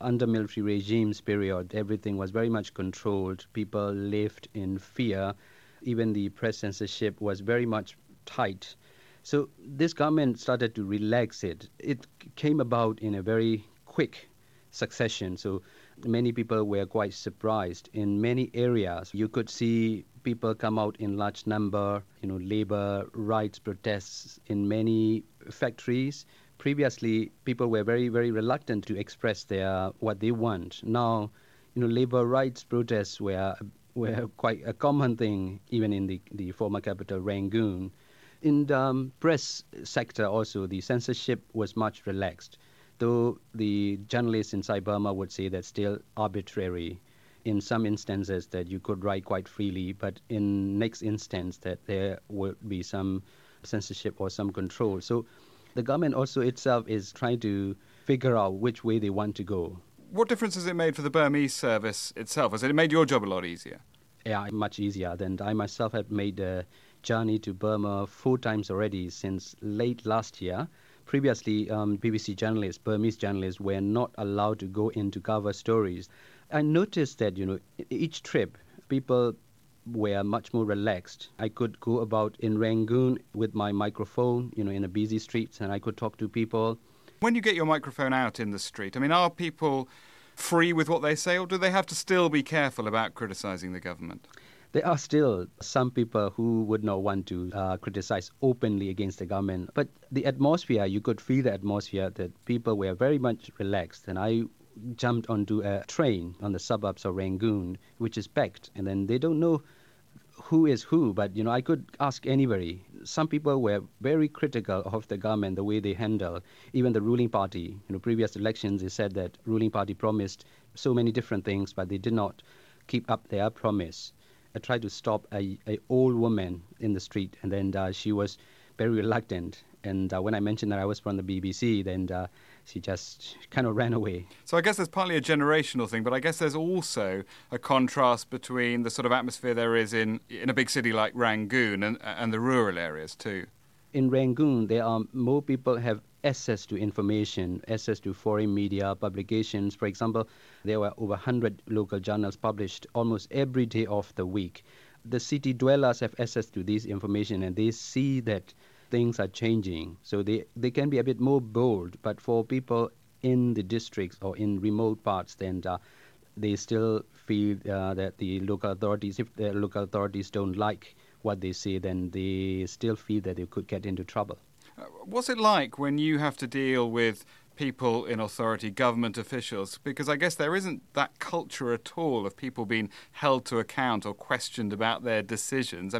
Under military regimes period, everything was very much controlled. People lived in fear. Even the press censorship was very much tight. So this government started to relax it. It came about in a very quick succession. So many people were quite surprised. In many areas, you could see people come out in large number, labor rights protests in many factories. Previously, people were very, very reluctant to express what they want. Now, labor rights protests were quite a common thing, even in the former capital, Rangoon. In the press sector also, the censorship was much relaxed, though the journalists inside Burma would say that's still arbitrary. In some instances that you could write quite freely, but in next instance that there would be some censorship or some control. So the government also itself is trying to figure out which way they want to go. What difference has it made for the Burmese service itself? Has it made your job a lot easier? Yeah, much easier. Than I myself have made a journey to Burma 4 times already since late last year. Previously, BBC journalists, Burmese journalists, were not allowed to go in to cover stories. I noticed that, each trip, people were much more relaxed. I could go about in Rangoon with my microphone, in a busy street, and I could talk to people. When you get your microphone out in the street, are people free with what they say, or do they have to still be careful about criticising the government? There are still some people who would not want to criticize openly against the government. But the atmosphere, you could feel the atmosphere that people were very much relaxed. And I jumped onto a train on the suburbs of Rangoon, which is packed. And then they don't know who is who, but, I could ask anybody. Some people were very critical of the government, the way they handle even the ruling party. Previous elections, they said that ruling party promised so many different things, but they did not keep up their promise. I tried to stop a old woman in the street, and then she was very reluctant. And when I mentioned that I was from the BBC, then she just kind of ran away. So I guess there's partly a generational thing, but I guess there's also a contrast between the sort of atmosphere there is in a big city like Rangoon and the rural areas too. In Rangoon, there are more people have access to information, access to foreign media, publications. For example, there were over 100 local journals published almost every day of the week. The city dwellers have access to this information, and they see that things are changing. So they can be a bit more bold, but for people in the districts or in remote parts, then they still feel that the local authorities, if the local authorities don't like what they say, then they still feel that they could get into trouble. What's it like when you have to deal with people in authority, government officials? Because I guess there isn't that culture at all of people being held to account or questioned about their decisions.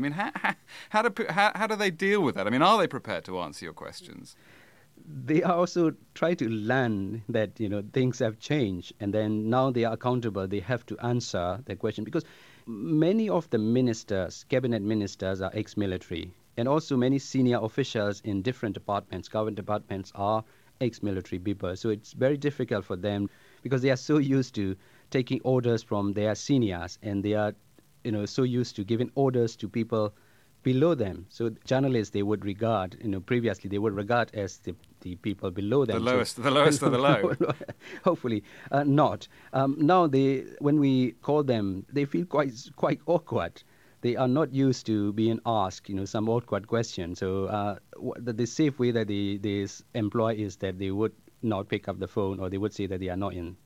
How do they deal with that? Are they prepared to answer your questions? They are also trying to learn that, things have changed, and then now they are accountable. They have to answer the question, because many of the ministers, cabinet ministers, are ex-military, and also many senior officials in different departments, government departments, are ex-military people. So it's very difficult for them because they are so used to taking orders from their seniors, and they are, so used to giving orders to people below them. So journalists, they would regard, previously they would regard as the people below them. The lowest of the low. Hopefully not. Now when we call them, they feel quite awkward. They are not used to being asked, some awkward question. So the safe way that they employ is that they would not pick up the phone, or they would say that they are not in.